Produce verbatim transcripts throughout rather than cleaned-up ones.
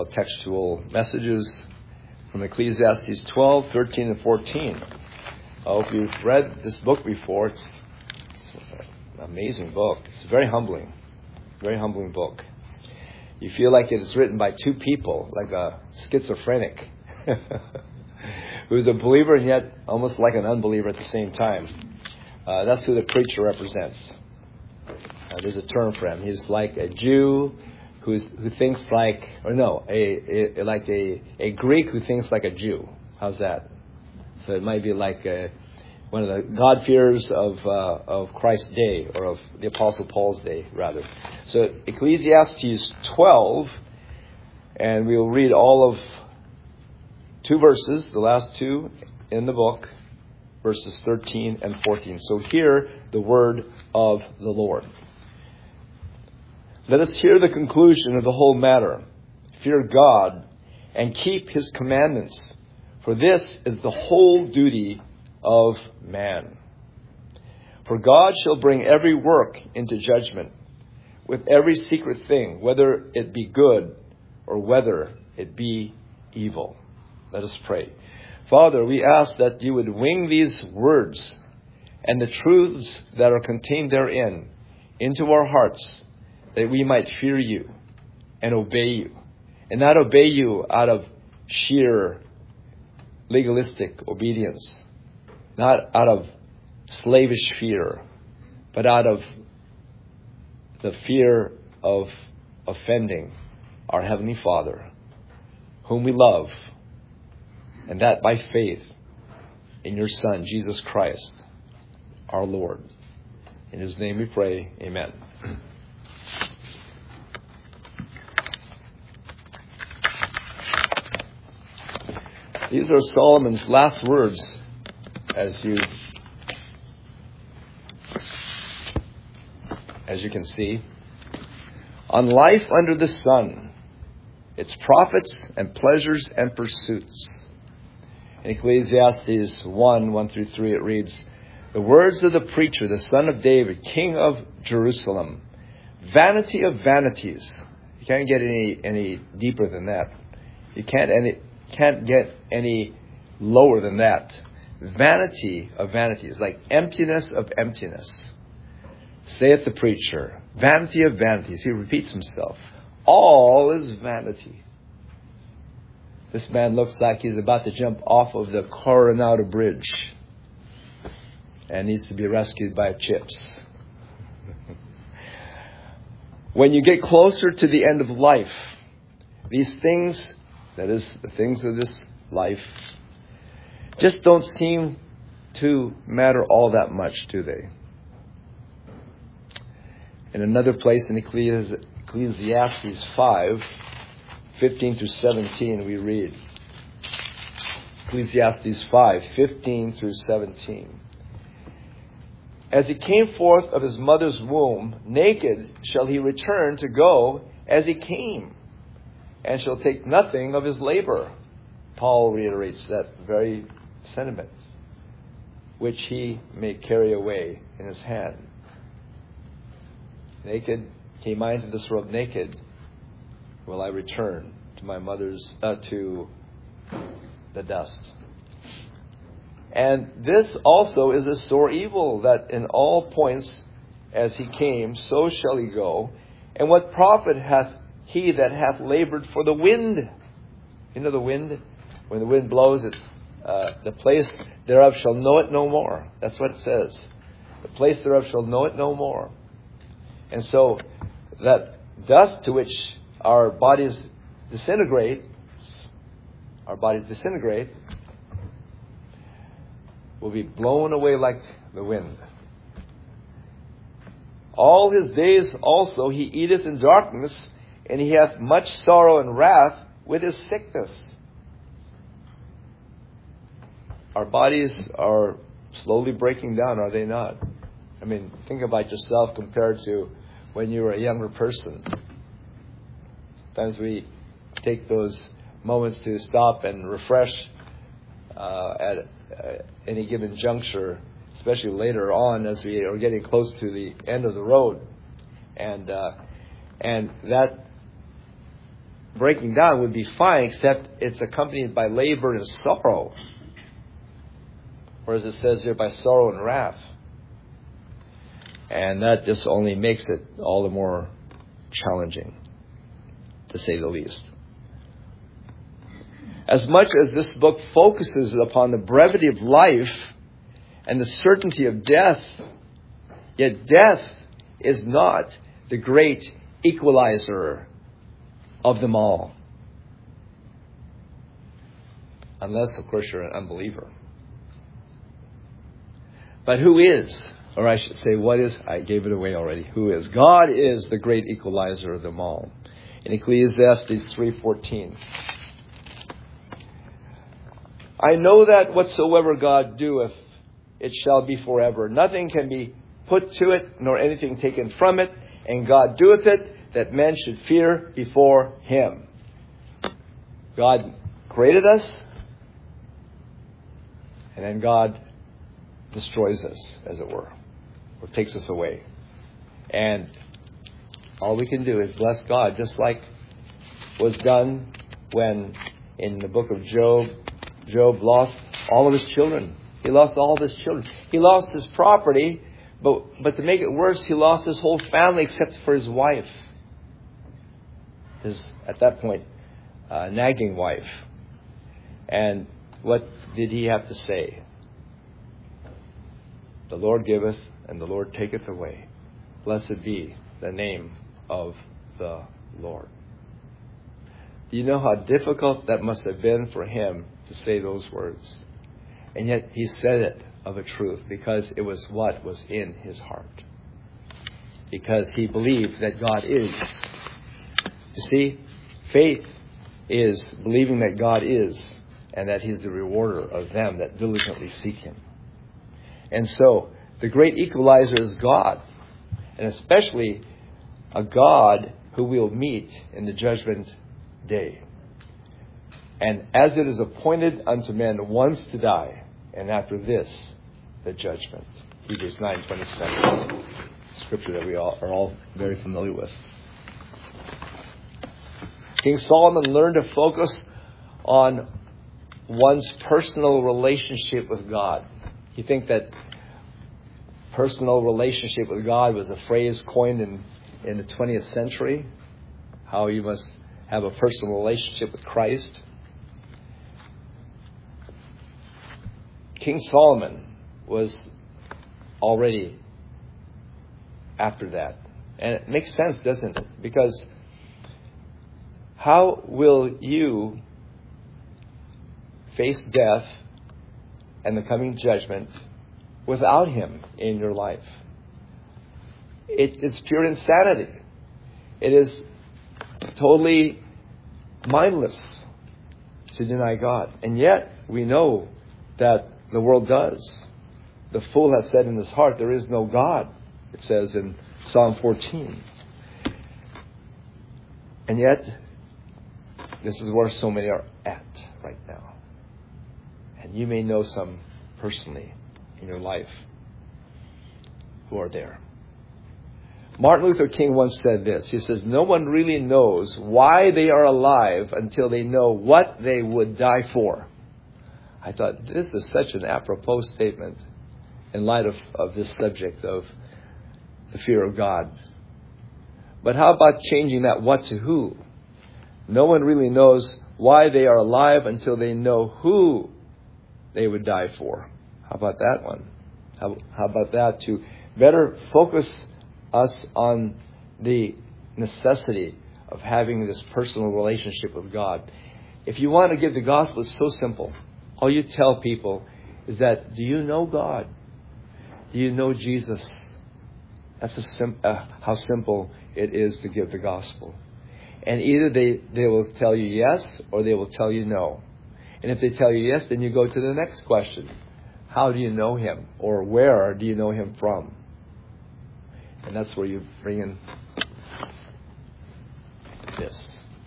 Textual messages from Ecclesiastes twelve, thirteen, and fourteen. Oh, if you've read this book before, it's, it's an amazing book. It's very humbling. Very humbling book. You feel like it is written by two people, like a schizophrenic, who's a believer and yet almost like an unbeliever at the same time. Uh, that's who the preacher represents. Uh, there's a term for him. He's like a Jew who's, who thinks like, or no, a, a like a, a Greek who thinks like a Jew. How's that? So it might be like a, one of the God-fearers of uh, of Christ's day, or of the Apostle Paul's day, rather. So Ecclesiastes twelve, and we'll read all of two verses, the last two in the book, verses thirteen and fourteen. So hear the word of the Lord. Let us hear the conclusion of the whole matter. Fear God and keep His commandments, for this is the whole duty of man. For God shall bring every work into judgment, with every secret thing, whether it be good or whether it be evil. Let us pray. Father, we ask that you would wing these words and the truths that are contained therein into our hearts, that we might fear you and obey you, and not obey you out of sheer legalistic obedience, not out of slavish fear, but out of the fear of offending our Heavenly Father, whom we love, and that by faith in your Son, Jesus Christ, our Lord. In His name we pray, amen. These are Solomon's last words, as you as you can see, on life under the sun, its profits and pleasures and pursuits. In Ecclesiastes one, one through three, it reads, the words of the preacher, the son of David, king of Jerusalem, vanity of vanities. You can't get any any deeper than that. You can't any can't get any lower than that. Vanity of vanities, like emptiness of emptiness. Saith the preacher, vanity of vanities. He repeats himself. All is vanity. This man looks like he's about to jump off of the Coronado Bridge and needs to be rescued by chips. When you get closer to the end of life, these things, that is, the things of this life, just don't seem to matter all that much, do they? In another place in Ecclesiastes five, fifteen through seventeen, we read. Ecclesiastes five, fifteen through seventeen. As he came forth of his mother's womb, naked shall he return to go as he came, and shall take nothing of his labor. Paul reiterates that very sentiment, which he may carry away in his hand. Naked, came I into this world naked, will I return to my mother's, uh, to the dust. And this also is a sore evil, that in all points as he came, so shall he go. And what profit hath he that hath labored for the wind? You know the wind? When the wind blows, it's, uh, the place thereof shall know it no more. That's what it says. The place thereof shall know it no more. And so that dust to which our bodies disintegrate, our bodies disintegrate, will be blown away like the wind. All his days also he eateth in darkness, and he hath much sorrow and wrath with his sickness. Our bodies are slowly breaking down, are they not? I mean, think about yourself compared to when you were a younger person. Sometimes we take those moments to stop and refresh uh, at uh, any given juncture, especially later on as we are getting close to the end of the road. And uh, and that breaking down would be fine, except it's accompanied by labor and sorrow. Or as it says here, by sorrow and wrath. And that just only makes it all the more challenging, to say the least. As much as this book focuses upon the brevity of life and the certainty of death, yet death is not the great equalizer of them all. Unless, of course, you're an unbeliever. But who is? Or I should say, what is? I gave it away already. Who is? God is the great equalizer of them all. In Ecclesiastes three fourteen. I know that whatsoever God doeth, it shall be forever. Nothing can be put to it, nor anything taken from it. And God doeth it, that men should fear before Him. God created us, and then God destroys us, as it were, or takes us away. And all we can do is bless God, just like was done when in the book of Job, Job lost all of his children. He lost all of his children. He lost his property, but, but to make it worse, he lost his whole family except for his wife. His, at that point, uh, nagging wife. And what did he have to say? The Lord giveth and the Lord taketh away. Blessed be the name of the Lord. Do you know how difficult that must have been for him to say those words? And yet he said it of a truth because it was what was in his heart. Because he believed that God is. You see, faith is believing that God is and that He's the rewarder of them that diligently seek Him. And so, the great equalizer is God, and especially a God who we'll meet in the judgment day. And as it is appointed unto men once to die, and after this, the judgment. Hebrews nine twenty-seven, scripture that we all are all very familiar with. King Solomon learned to focus on one's personal relationship with God. You think that personal relationship with God was a phrase coined in, in the twentieth century? How you must have a personal relationship with Christ? King Solomon was already after that. And it makes sense, doesn't it? Because how will you face death and the coming judgment without Him in your life? It is pure insanity. It is totally mindless to deny God. And yet, we know that the world does. The fool has said in his heart, there is no God, it says in Psalm fourteen. And yet, this is where so many are at right now. And you may know some personally in your life who are there. Martin Luther King once said this. He says, no one really knows why they are alive until they know what they would die for. I thought, this is such an apropos statement in light of, of this subject of the fear of God. But how about changing that what to who? No one really knows why they are alive until they know who they would die for. How about that one? How, how about that to better focus us on the necessity of having this personal relationship with God? If you want to give the gospel, it's so simple. All you tell people is that, do you know God? Do you know Jesus? That's a sim- uh, how simple it is to give the gospel. And either they, they will tell you yes or they will tell you no. And if they tell you yes, then you go to the next question. How do you know Him? Or where do you know Him from? And that's where you bring in this.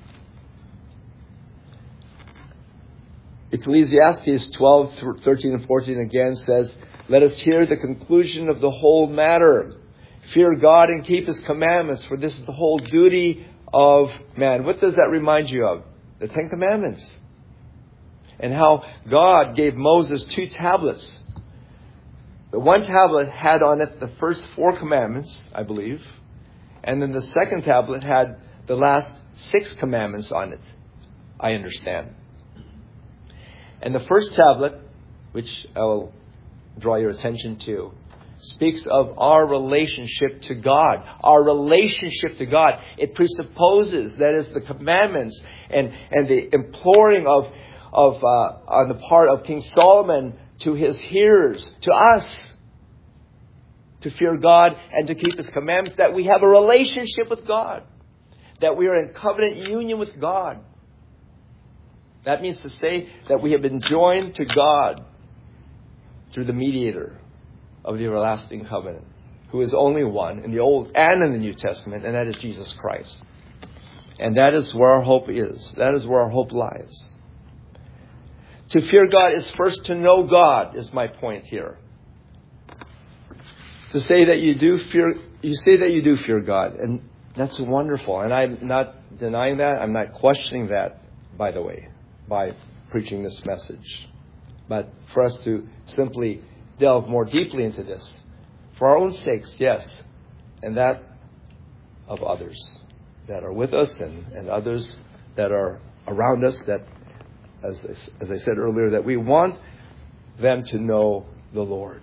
Ecclesiastes twelve, thirteen and fourteen again says, let us hear the conclusion of the whole matter. Fear God and keep His commandments, for this is the whole duty of man. What does that remind you of? The Ten Commandments. And how God gave Moses two tablets. The one tablet had on it the first four commandments, I believe. And then the second tablet had the last six commandments on it, I understand. And the first tablet, which I will draw your attention to, speaks of our relationship to God. Our relationship to God. It presupposes, that is, the commandments and, and the imploring of, of uh, on the part of King Solomon to his hearers, to us, to fear God and to keep His commandments, that we have a relationship with God, that we are in covenant union with God. That means to say that we have been joined to God through the mediator of the everlasting covenant, who is only one in the Old and in the New Testament, and that is Jesus Christ. And that is where our hope is. That is where our hope lies. To fear God is first to know God, is my point here. To say that you do fear, you say that you do fear God, and that's wonderful. And I'm not denying that. I'm not questioning that, by the way, by preaching this message. But for us to simply delve more deeply into this, for our own sakes, yes, and that of others that are with us and, and others that are around us, that, as, as I said earlier, that we want them to know the Lord.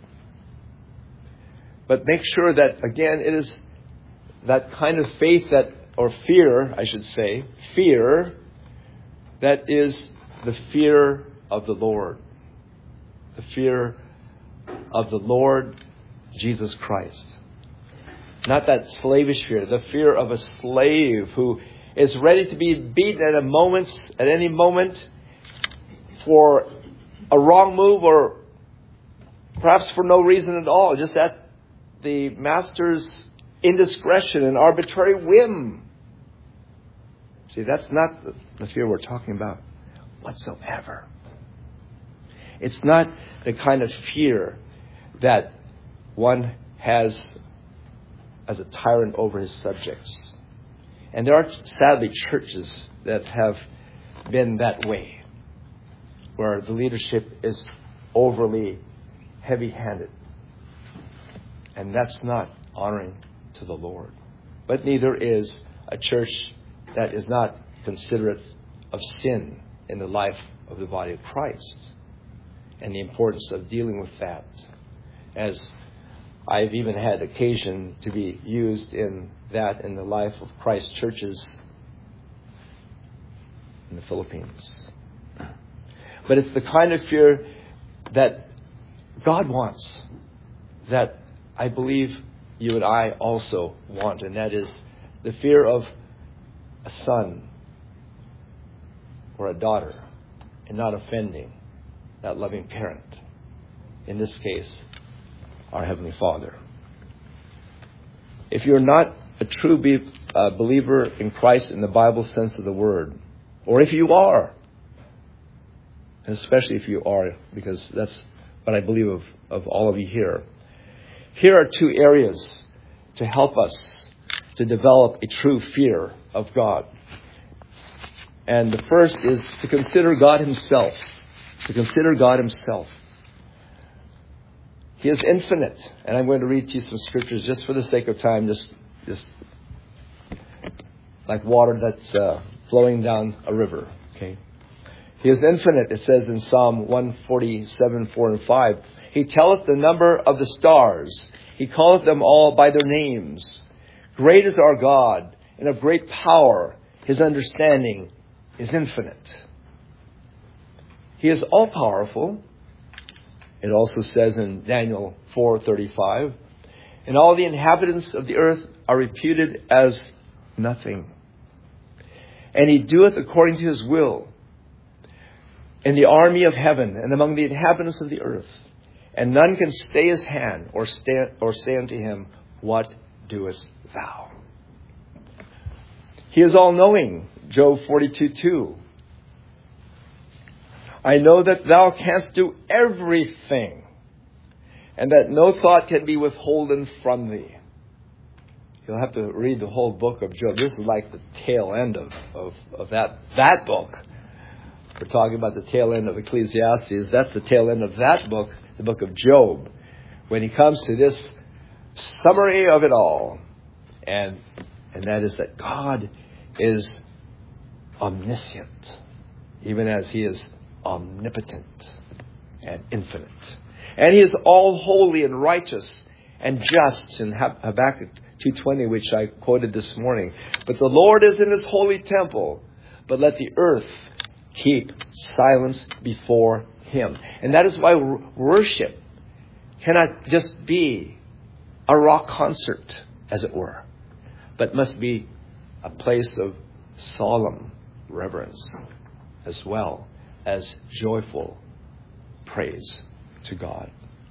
But make sure that, again, it is that kind of faith that, or fear, I should say, fear, that is the fear of the Lord. The fear of the Lord Jesus Christ. Not that slavish fear, the fear of a slave who is ready to be beaten at a moment, at any moment, for a wrong move or perhaps for no reason at all, just at the master's indiscretion and arbitrary whim. See, that's not the fear we're talking about whatsoever. It's not the kind of fear that one has as a tyrant over his subjects. And there are sadly churches that have been that way, where the leadership is overly heavy-handed. And that's not honoring to the Lord. But neither is a church that is not considerate of sin in the life of the body of Christ and the importance of dealing with that, as I've even had occasion to be used in that in the life of Christ churches in the Philippines. But it's the kind of fear that God wants, that I believe you and I also want, and that is the fear of a son or a daughter and not offending that loving parent. In this case, our Heavenly Father. If you're not a true be- uh, believer in Christ in the Bible sense of the word, or if you are, and especially if you are, because that's what I believe of, of all of you here, here are two areas to help us to develop a true fear of God. And the first is to consider God Himself. To consider God Himself. He is infinite. And I'm going to read to you some scriptures just for the sake of time, just, just like water that's uh, flowing down a river. Okay. He is infinite, it says in Psalm one forty-seven, four and five. He telleth the number of the stars. He calleth them all by their names. Great is our God, and of great power. His understanding is infinite. He is all-powerful. It also says in Daniel four thirty-five, and all the inhabitants of the earth are reputed as nothing. And He doeth according to His will in the army of heaven and among the inhabitants of the earth. And none can stay His hand or, stand, or say unto Him, what doest thou? He is all-knowing. Job forty-two two. I know that thou canst do everything, and that no thought can be withholden from thee. You'll have to read the whole book of Job. This is like the tail end of, of, of that, that book. We're talking about the tail end of Ecclesiastes. That's the tail end of that book, the book of Job. When he comes to this summary of it all. And, and that is that God is omniscient, even as he is omnipotent and infinite. And he is all holy and righteous and just in Habakkuk two twenty, which I quoted this morning. But the Lord is in his holy temple, but let the earth keep silence before him. And that is why worship cannot just be a rock concert, as it were, but must be a place of solemn reverence as well as joyful praise to God.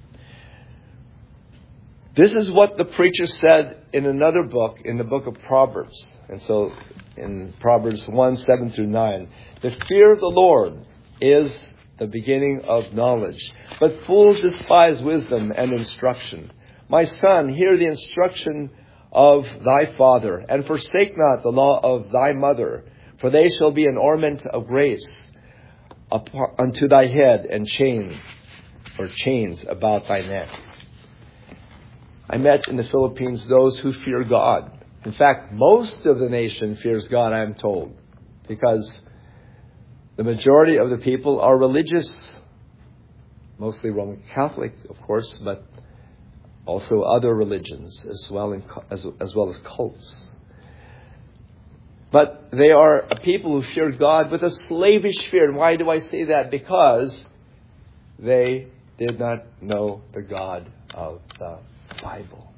This is what the preacher said in another book, in the book of Proverbs. And so in Proverbs one, seven through nine, the fear of the Lord is the beginning of knowledge, but fools despise wisdom and instruction. My son, hear the instruction of thy father, and forsake not the law of thy mother, for they shall be an ornament of grace unto thy head, and chain or chains about thy neck. I met in the Philippines those who fear God. In fact, most of the nation fears God, I am told, because the majority of the people are religious, mostly Roman Catholic, of course, but also other religions as well, in, as, as well as cults. But they are a people who fear God with a slavish fear. And why do I say that? Because they did not know the God of the Bible.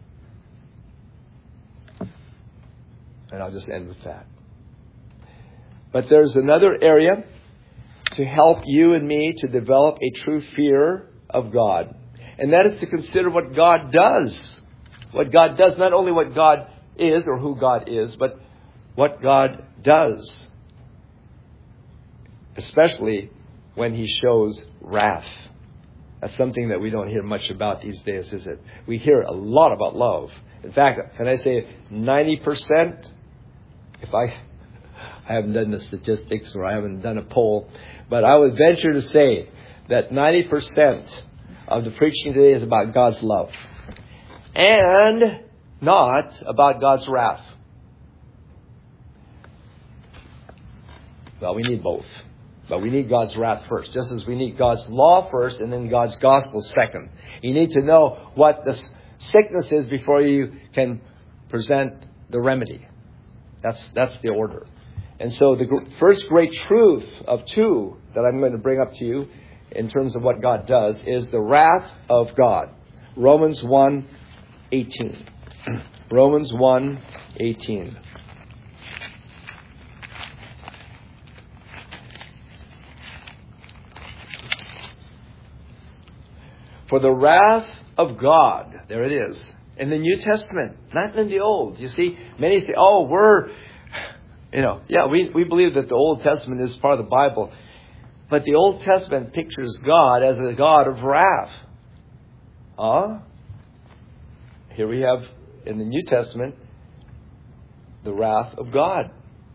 And I'll just end with that. But there's another area to help you and me to develop a true fear of God. And that is to consider what God does. What God does, not only what God is or who God is, but what God does. Especially when he shows wrath. That's something that we don't hear much about these days, is it? We hear a lot about love. In fact, can I say ninety percent? If I, I haven't done the statistics or I haven't done a poll, but I would venture to say that ninety percent of the preaching today is about God's love and not about God's wrath. Well, we need both. But we need God's wrath first, just as we need God's law first and then God's gospel second. You need to know what the sickness is before you can present the remedy. That's that's the order. And so the first great truth of two that I'm going to bring up to you in terms of what God does is the wrath of God. Romans one eighteen. Romans one eighteen. For the wrath of God, there it is, in the New Testament, not in the Old. You see, many say, oh, we're, you know, yeah, we, we believe that the Old Testament is part of the Bible. But the Old Testament pictures God as a God of wrath. Ah, here we have in the New Testament the wrath of God.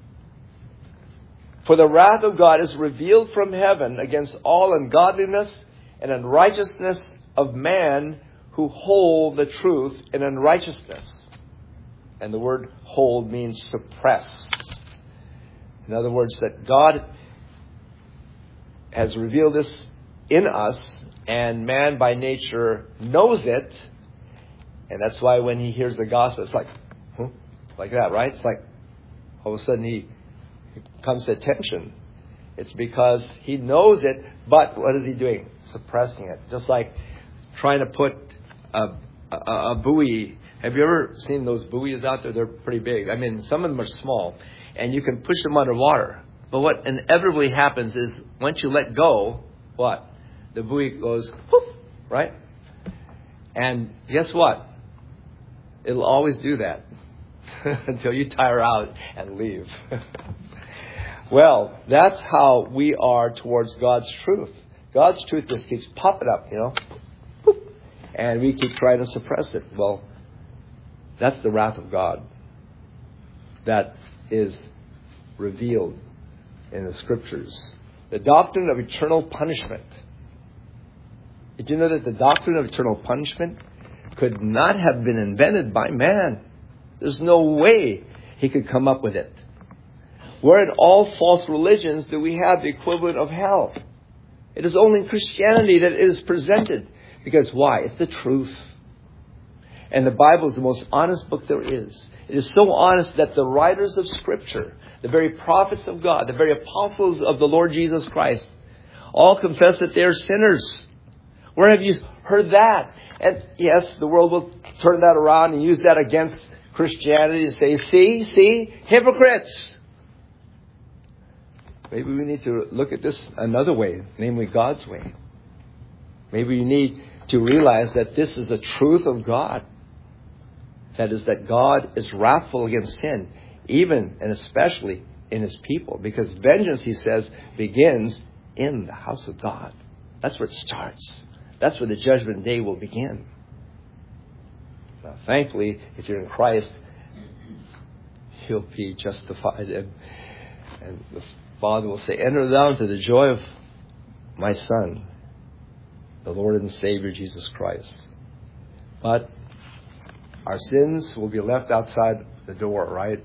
For the wrath of God is revealed from heaven against all ungodliness and unrighteousness of man who hold the truth in unrighteousness. And the word hold means suppress. In other words, that God has revealed this in us, and man by nature knows it. And that's why when he hears the gospel, it's like, huh? Like that, right? It's like all of a sudden he, he comes to attention. It's because he knows it, but what is he doing? Suppressing it. Just like trying to put a, a, a buoy. Have you ever seen those buoys out there? They're pretty big. I mean, some of them are small, and you can push them underwater. But what inevitably happens is once you let go, what? The buoy goes, whoop, right? And guess what? It'll always do that until you tire out and leave. Well, that's how we are towards God's truth. God's truth just keeps popping up, you know. And we keep trying to suppress it. Well, That's the wrath of God that is revealed in the Scriptures. The doctrine of eternal punishment. Did you know that the doctrine of eternal punishment could not have been invented by man? There's no way he could come up with it. Where in all false religions do we have the equivalent of hell? It is only in Christianity that it is presented. Because why? It's the truth. And the Bible is the most honest book there is. It is so honest that the writers of Scripture, the very prophets of God, the very apostles of the Lord Jesus Christ, all confess that they are sinners. Where have you heard that? And yes, the world will turn that around and use that against Christianity and say, see, see, hypocrites. Maybe we need to look at this another way, namely God's way. Maybe we need to realize that this is the truth of God. That is, that God is wrathful against sin, even and especially in His people. Because vengeance, He says, begins in the house of God. That's where it starts. That's where the judgment day will begin. Now, thankfully, if you're in Christ, you'll be justified. And, and the Father will say, enter thou into the joy of my Son, the Lord and Savior Jesus Christ. But our sins will be left outside the door, right?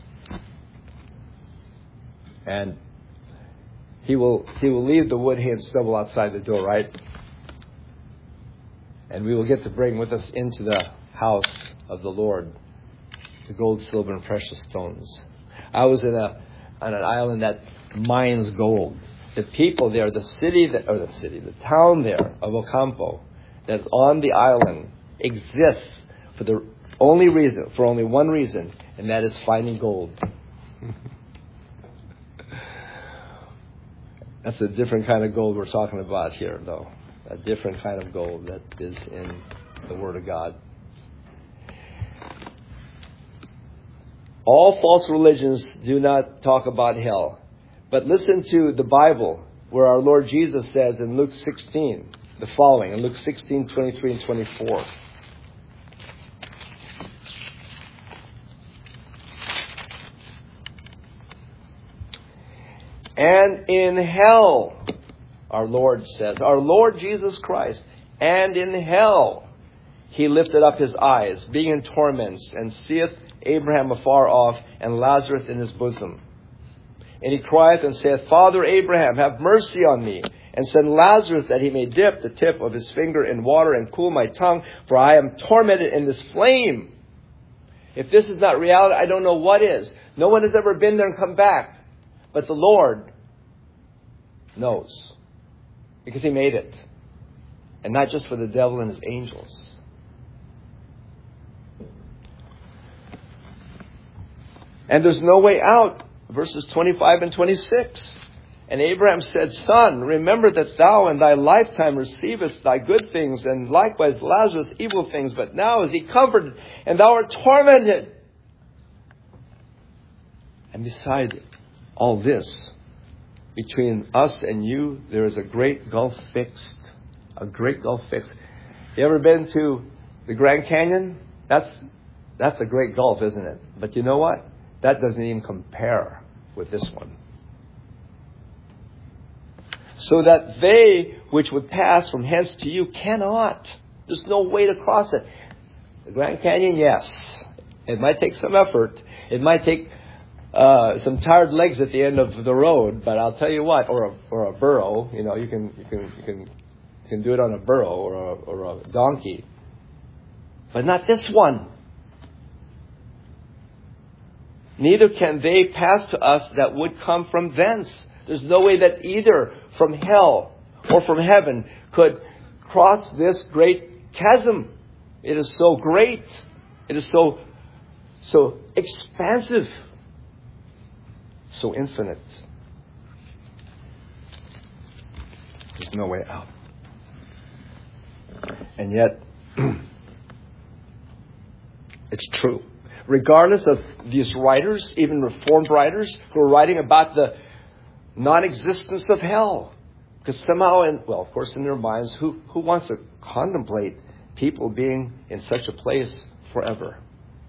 And He will He will leave the wood, hay, and stubble outside the door, right? And we will get to bring with us into the house of the Lord the gold, silver, and precious stones. I was in a on an island that mines gold. The people there, the city that, or the city, the town there of Ocampo, that's on the island, exists for the only reason, for only one reason, and that is finding gold. That's a different kind of gold we're talking about here, though. A different kind of gold that is in the Word of God. All false religions do not talk about hell. But listen to the Bible, where our Lord Jesus says in Luke sixteen, the following, in Luke sixteen, twenty-three and twenty-four. And in hell, our Lord says, our Lord Jesus Christ, and in hell He lifted up His eyes, being in torments, and seeth Abraham afar off, and Lazarus in his bosom. And he crieth and saith, Father Abraham, have mercy on me, and send Lazarus that he may dip the tip of his finger in water and cool my tongue, for I am tormented in this flame. If this is not reality, I don't know what is. No one has ever been there and come back. But the Lord knows, because He made it. And not just for the devil and his angels. And there's no way out. Verses twenty-five and twenty-six. And Abraham said, Son, remember that thou in thy lifetime receivest thy good things, and likewise Lazarus evil things. But now is he comforted, and thou art tormented. And beside all this, between us and you, there is a great gulf fixed. A great gulf fixed. You ever been to the Grand Canyon? That's that's a great gulf, isn't it? But you know what? That doesn't even compare with this one. So that they which would pass from hence to you cannot. There's no way to cross it. The Grand Canyon, yes. It might take some effort. It might take uh, some tired legs at the end of the road. But I'll tell you what, or a, or a burro. You know, you can you can you can you can do it on a burro or a, or a donkey. But not this one. Neither can they pass to us that would come from thence. There's no way that either from hell or from heaven could cross this great chasm. It is so great. It is so, so expansive. So infinite. There's no way out. And yet, it's true. Regardless of these writers, even Reformed writers, who are writing about the non-existence of hell. Because somehow, in, well, of course, in their minds, who, who wants to contemplate people being in such a place forever?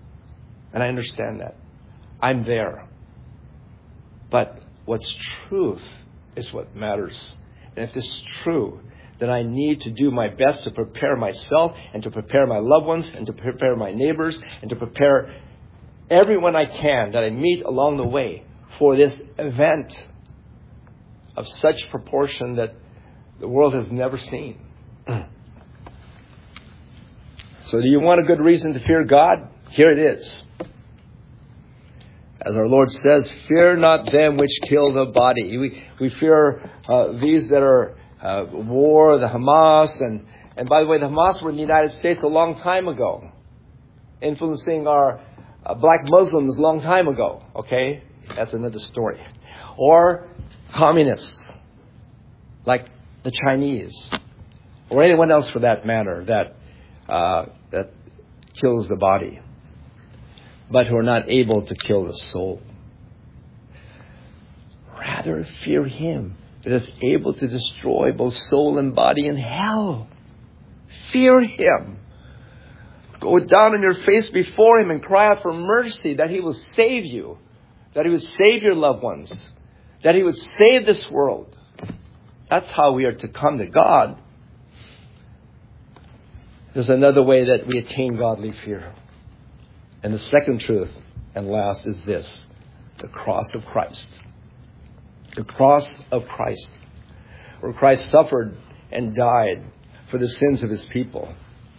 And I understand that. I'm there. But what's truth is what matters. And if this is true, then I need to do my best to prepare myself and to prepare my loved ones and to prepare my neighbors and to prepare everyone I can that I meet along the way for this event of such proportion that the world has never seen. So do you want a good reason to fear God? Here it is. As our Lord says, fear not them which kill the body. We, we fear uh, these that are uh, war, the Hamas. And, and by the way, the Hamas were in the United States a long time ago, influencing our uh, black Muslims a long time ago. Okay? That's another story. Or communists, like the Chinese, or anyone else for that matter, that uh, that kills the body, but who are not able to kill the soul. Rather fear Him that is able to destroy both soul and body in hell. Fear Him. Go down on your face before Him and cry out for mercy that He will save you, that He would save your loved ones, that He would save this world. That's how we are to come to God. There's another way that we attain godly fear. And the second truth and last is this: the cross of Christ. The cross of Christ, where Christ suffered and died for the sins of His people.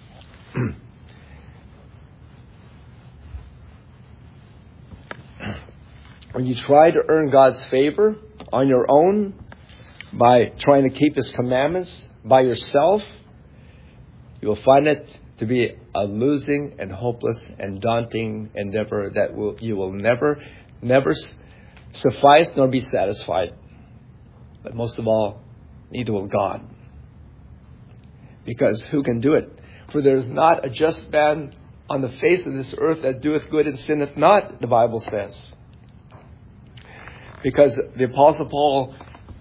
When you try to earn God's favor on your own by trying to keep His commandments by yourself, you will find it to be a losing and hopeless and daunting endeavor that will you will never, never suffice nor be satisfied. But most of all, neither will God. Because who can do it? For there is not a just man on the face of this earth that doeth good and sinneth not, the Bible says. Because the Apostle Paul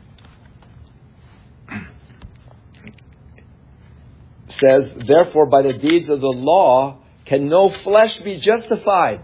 says, therefore by the deeds of the law can no flesh be justified.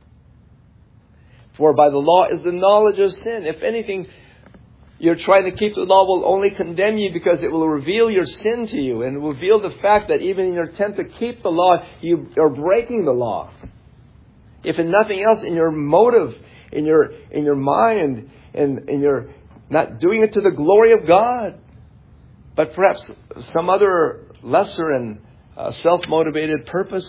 For by the law is the knowledge of sin. If anything, you're trying to keep the law will only condemn you because it will reveal your sin to you and reveal the fact that even in your attempt to keep the law, you are breaking the law. If in nothing else, in your motive, in your in your mind, and in your not doing it to the glory of God, but perhaps some other lesser and uh, self-motivated purpose.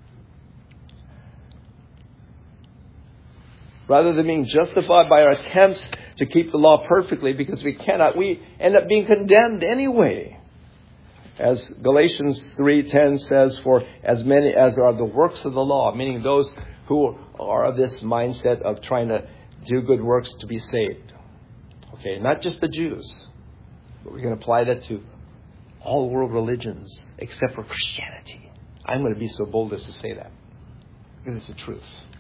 Rather than being justified by our attempts to keep the law perfectly, because we cannot, we end up being condemned anyway. As Galatians three ten says, for as many as are the works of the law, meaning those who are of this mindset of trying to do good works to be saved. Okay, not just the Jews, but we can apply that to all world religions except for Christianity. I'm going to be so bold as to say that, because it's the truth.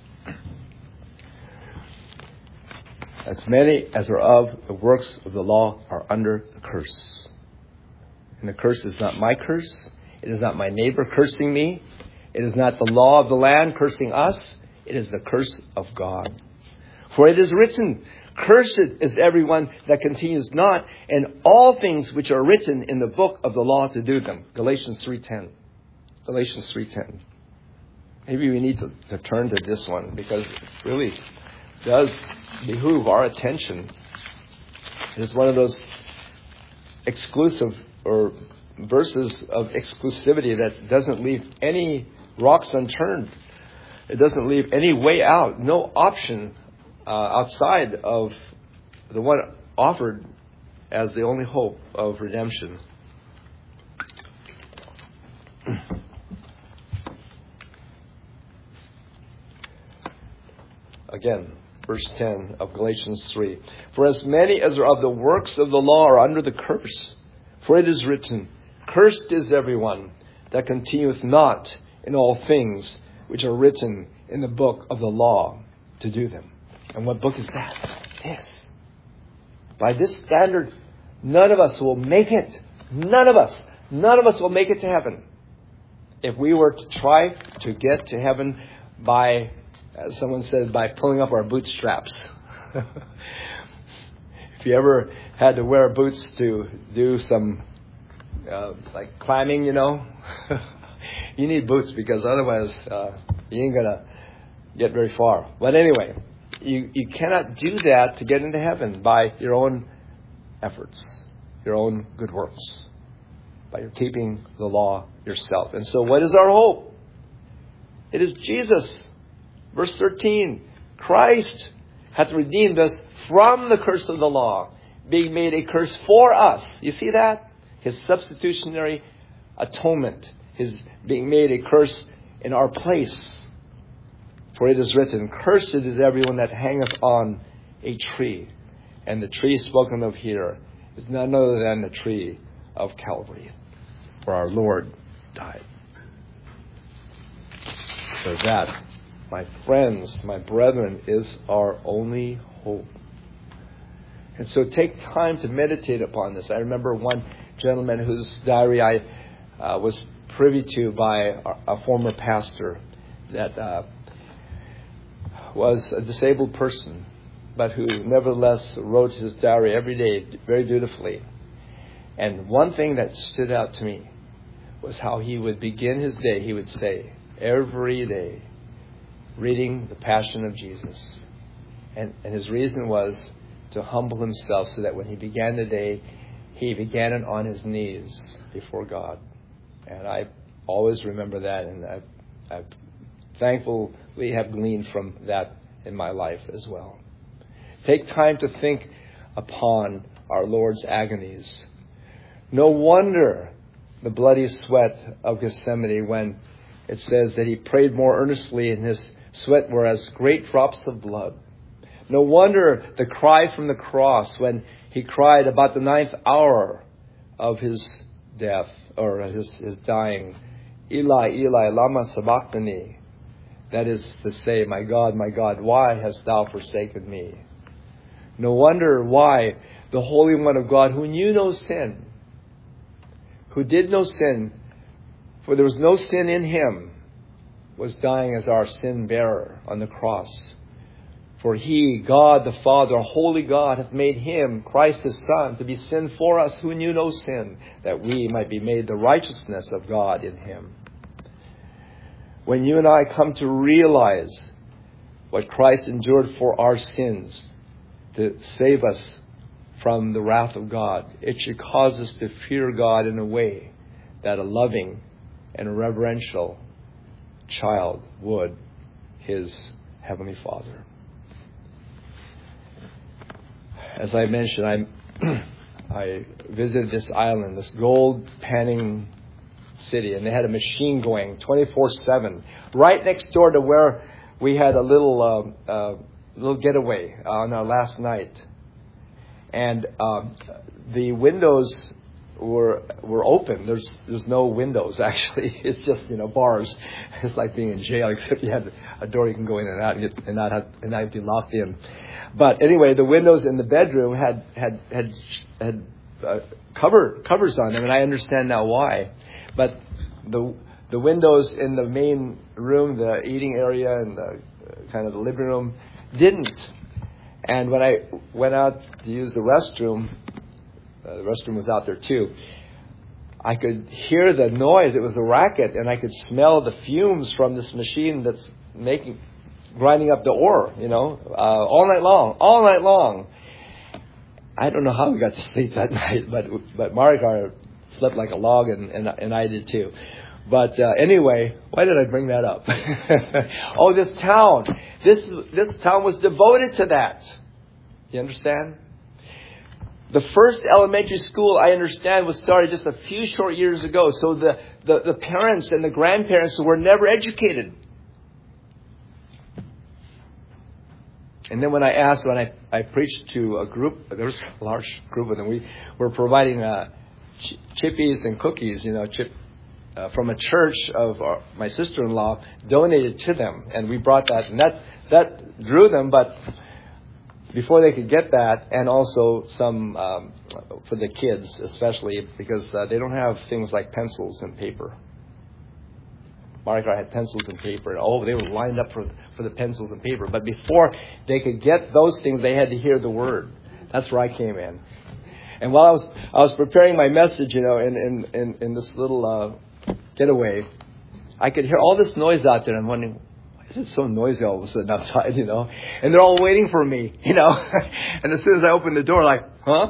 As many as are of the works of the law are under the curse. And the curse is not my curse. It is not my neighbor cursing me. It is not the law of the land cursing us. It is the curse of God. For it is written, cursed is everyone that continues not in all things which are written in the book of the law to do them. Galatians three ten. Galatians three ten. Maybe we need to, to turn to this one, because it really does behoove our attention. It is one of those exclusive or verses of exclusivity that doesn't leave any rocks unturned. It doesn't leave any way out, no option uh, outside of the one offered as the only hope of redemption. Again, verse ten of Galatians three. For as many as are of the works of the law are under the curse. For it is written, cursed is everyone that continueth not in all things which are written in the book of the law to do them. And what book is that? This. By this standard, none of us will make it. None of us. None of us will make it to heaven. If we were to try to get to heaven by as someone said, by pulling up our bootstraps. If you ever had to wear boots to do some uh, like climbing, you know, you need boots because otherwise uh, you ain't gonna get very far. But anyway, you you cannot do that to get into heaven by your own efforts, your own good works, by your keeping the law yourself. And so, what is our hope? It is Jesus. Verse thirteen, Christ hath redeemed us from the curse of the law, being made a curse for us. You see that? His substitutionary atonement, his being made a curse in our place. For it is written, cursed is everyone that hangeth on a tree. And the tree spoken of here is none other than the tree of Calvary, where our Lord died. So that, my friends, my brethren, is our only hope. And so take time to meditate upon this. I remember one gentleman whose diary I uh, was privy to by a, a former pastor that uh, was a disabled person, but who nevertheless wrote his diary every day very dutifully. And one thing that stood out to me was how he would begin his day. He would say, every day, reading the Passion of Jesus. And, and his reason was to humble himself so that when he began the day, he began it on his knees before God. And I always remember that, and I, I thankfully have gleaned from that in my life as well. Take time to think upon our Lord's agonies. No wonder the bloody sweat of Gethsemane, when it says that he prayed more earnestly and his sweat were as great drops of blood. No wonder the cry from the cross when he cried about the ninth hour of his death, or his, his dying, Eli, Eli, lama sabachthani. That is to say, my God, my God, why hast thou forsaken me? No wonder why the Holy One of God, who knew no sin, who did no sin, for there was no sin in him, was dying as our sin bearer on the cross. For he, God the Father, holy God, hath made him, Christ his Son, to be sin for us who knew no sin, that we might be made the righteousness of God in him. When you and I come to realize what Christ endured for our sins to save us from the wrath of God, it should cause us to fear God in a way that a loving and a reverential child would his Heavenly Father. As I mentioned, I I visited this island, this gold panning city, and they had a machine going twenty-four seven right next door to where we had a little uh, uh, little getaway on our last night. And um, the windows were were open. There's there's no windows actually. It's just, you know, bars. It's like being in jail, except you had a door you can go in and out and, get, and not have and not be locked in. But anyway, the windows in the bedroom had had had had uh, cover covers on them, and I understand now why. But the the windows in the main room, the eating area and the uh, kind of the living room, didn't. And when I went out to use the restroom, uh, the restroom was out there too, I could hear the noise. It was the racket, and I could smell the fumes from this machine that's making, grinding up the ore, you know, uh, all night long, all night long. I don't know how we got to sleep that night, but but Marikar slept like a log, and, and, and I did too. But uh, anyway, why did I bring that up? Oh, this town. This this town was devoted to that. You understand? The first elementary school, I understand, was started just a few short years ago. So the, the, the parents and the grandparents were never educated. And then when I asked, when I, I preached to a group, there was a large group of them, we were providing uh, ch- chippies and cookies, you know, chip uh, from a church of our, my sister-in-law, donated to them. And we brought that, and that, that drew them, but before they could get that, and also some um, for the kids, especially because uh, they don't have things like pencils and paper. Margaret had pencils and paper. And, oh, they were lined up for, for the pencils and paper. But before they could get those things, they had to hear the word. That's where I came in. And while I was I was preparing my message, you know, in, in, in, in this little uh, getaway, I could hear all this noise out there. I'm wondering, why is it so noisy all of a sudden outside, you know? And they're all waiting for me, you know. And as soon as I opened the door, like, huh?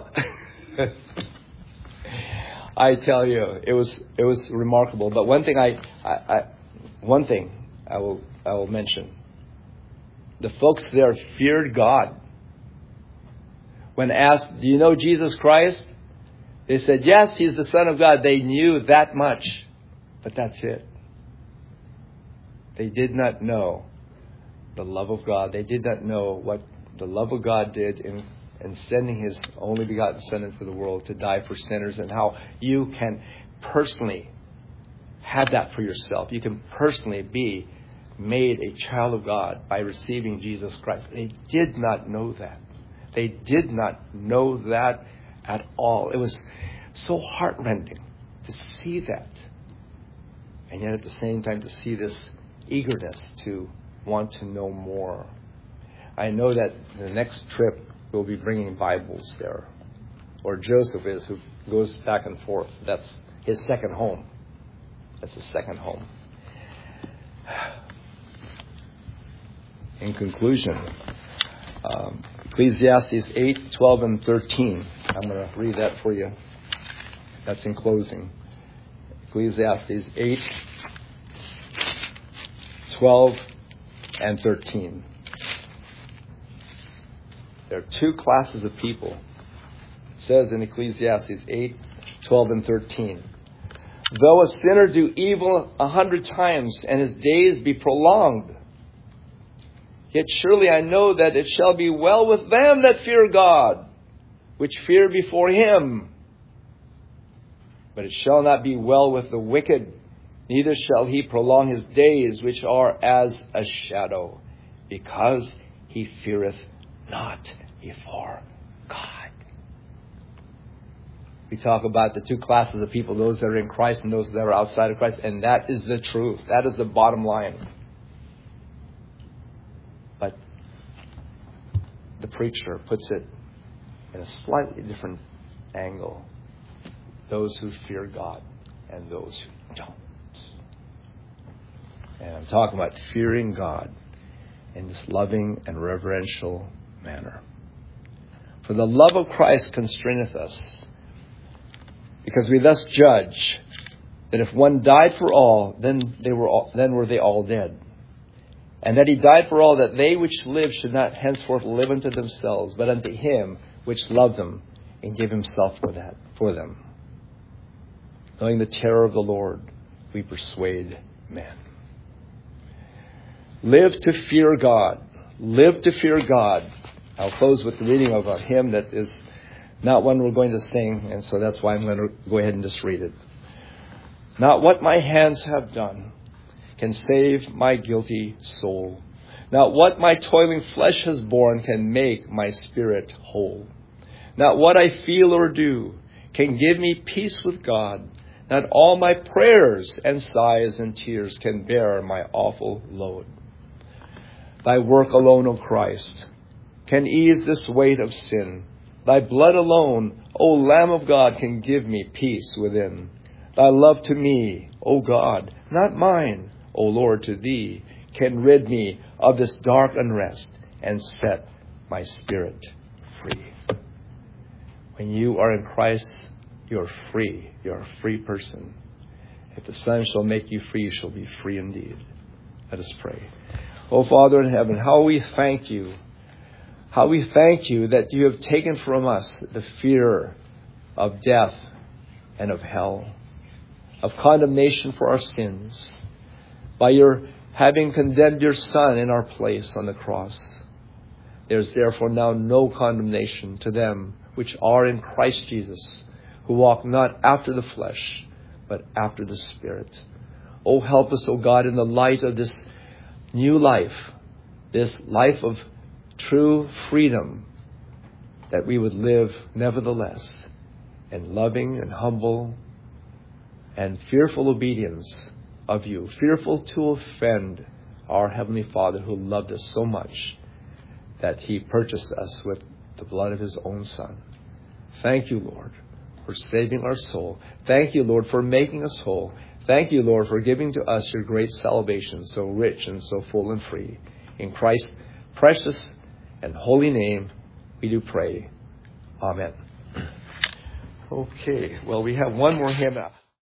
I tell you, it was it was remarkable. But one thing I, I, I one thing I will I will mention. The folks there feared God. When asked, do you know Jesus Christ? They said, yes, He's the Son of God. They knew that much. But that's it. They did not know the love of God. They did not know what the love of God did in, in sending His only begotten Son into the world to die for sinners, and how you can personally have that for yourself. You can personally be made a child of God by receiving Jesus Christ. They did not know that. They did not know that at all. It was so heartrending to see that. And yet at the same time to see this eagerness to want to know more. I know that the next trip we'll be bringing Bibles there. Or Joseph is, who goes back and forth. That's his second home. That's his second home. In conclusion, um, Ecclesiastes eight, twelve, and thirteen. I'm going to read that for you. That's in closing. Ecclesiastes eight, twelve, and thirteen. There are two classes of people. It says in Ecclesiastes eight, twelve, and thirteen. Though a sinner do evil a hundred times, and his days be prolonged, yet surely I know that it shall be well with them that fear God, which fear before Him. But it shall not be well with the wicked, neither shall he prolong his days, which are as a shadow, because he feareth not before God. We talk about the two classes of people, those that are in Christ and those that are outside of Christ, and that is the truth. That is the bottom line. But the preacher puts it in a slightly different angle. Those who fear God and those who don't. And I'm talking about fearing God in this loving and reverential manner. For the love of Christ constraineth us, because we thus judge that if one died for all, then they were all, then were they all dead. And that He died for all, that they which live should not henceforth live unto themselves, but unto Him which loved them and gave Himself for that for them. Knowing the terror of the Lord, we persuade men. Live to fear God. Live to fear God. I'll close with the reading of a hymn that is not one we're going to sing, and so that's why I'm going to go ahead and just read it. Not what my hands have done can save my guilty soul. Not what my toiling flesh has borne can make my spirit whole. Not what I feel or do can give me peace with God. Not all my prayers and sighs and tears can bear my awful load. Thy work alone, O Christ, can ease this weight of sin. Thy blood alone, O Lamb of God, can give me peace within. Thy love to me, O God, not mine, O Lord, to Thee, can rid me of this dark unrest and set my spirit free. When you are in Christ, you're free. You're a free person. If the Son shall make you free, you shall be free indeed. Let us pray. Oh, Father in heaven, how we thank You. How we thank You that You have taken from us the fear of death and of hell, of condemnation for our sins, by Your having condemned Your Son in our place on the cross. There is therefore now no condemnation to them which are in Christ Jesus, who walk not after the flesh, but after the Spirit. Oh, help us, O God, in the light of this new life, this life of true freedom, that we would live nevertheless in loving and humble and fearful obedience of you, fearful to offend our Heavenly Father who loved us so much that He purchased us with the blood of His own Son. Thank you, Lord, for saving our soul. Thank you, Lord, for making us whole. Thank you, Lord, for giving to us your great salvation, so rich and so full and free. In Christ's precious and holy name, we do pray. Amen. Okay, well, we have one more hymn.